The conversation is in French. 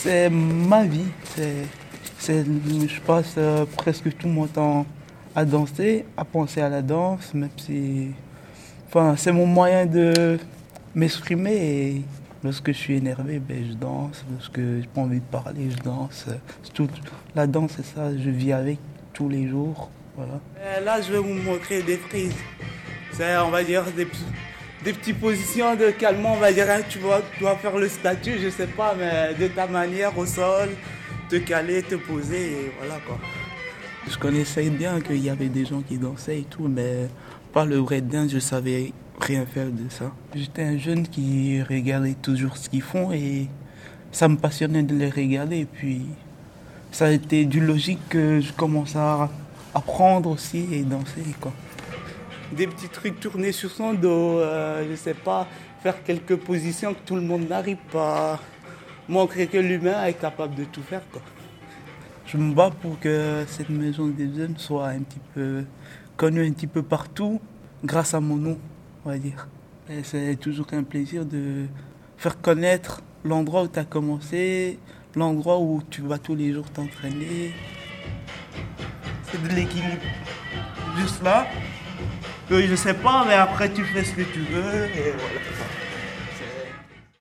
C'est ma vie. Je passe presque tout mon temps à danser, à penser à la danse, même si... Enfin, c'est mon moyen de m'exprimer et lorsque je suis énervé, ben, je danse. Lorsque j'ai pas envie de parler, je danse. La danse, c'est ça, je vis avec tous les jours. Voilà. Là, je vais vous montrer des prises. C'est, on va dire, des petites positions de calmant, on va dire, hein, tu dois faire le statut, je sais pas, mais de ta manière au sol, te caler, te poser, et voilà quoi. Je connaissais bien qu'il y avait des gens qui dansaient et tout, mais pas le breakdance, je savais rien faire de ça. J'étais un jeune qui regardait toujours ce qu'ils font et ça me passionnait de les regarder. Et puis ça a été du logique que je commence à apprendre aussi et danser quoi. Des petits trucs tournés sur son dos, je sais pas, faire quelques positions que tout le monde n'arrive pas, montrer que l'humain est capable de tout faire quoi. Je me bats pour que cette maison des jeunes soit un petit peu connue un petit peu partout grâce à mon nom, on va dire. Et c'est toujours un plaisir de faire connaître l'endroit où tu as commencé, l'endroit où tu vas tous les jours t'entraîner. C'est de l'équilibre. Juste là. Je sais pas, mais après tu fais ce que tu veux et voilà.